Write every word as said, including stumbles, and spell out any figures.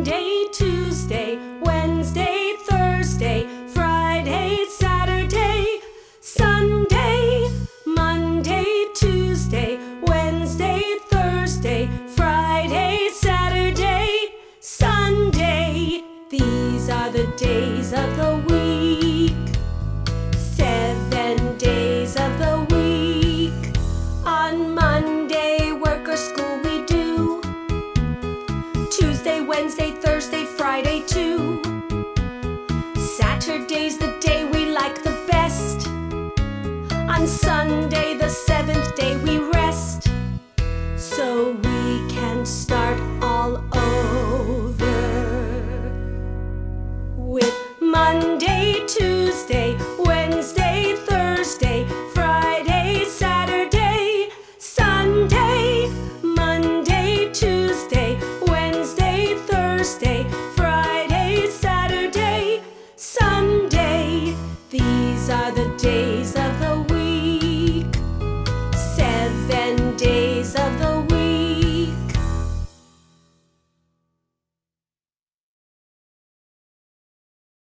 Monday, Tuesday, Wednesday, Thursday, Friday, Saturday, Sunday. Monday, Tuesday, Wednesday, Thursday, Friday, Saturday, Sunday. These are the days of the week. Seven days of the week. On Monday, work or school we do. Tuesday, Wednesday, Thursday, Friday too. Saturday's the day we like the best. On Sunday, the seventh day, we rest, so we can start all over. With Monday, Tuesday, Wednesday, Thursday, Friday, Saturday, Sunday. Monday, Tuesday, Wednesday, Thursday,